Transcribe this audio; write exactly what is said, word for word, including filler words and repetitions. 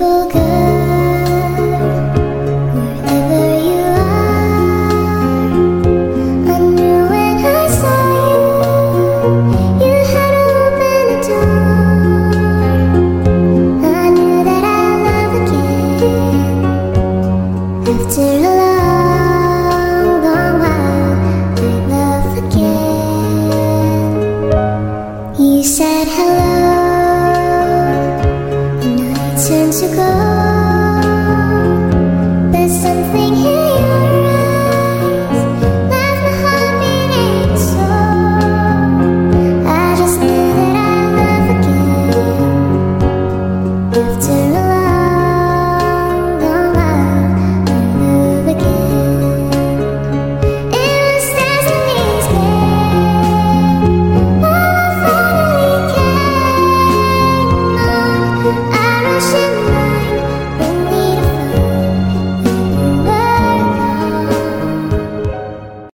beautiful girl, wherever you are. I knew when I saw you, you had opened the door. I knew that I'd love again after a long, long while. I'd love again. You said hello, and I turned to go.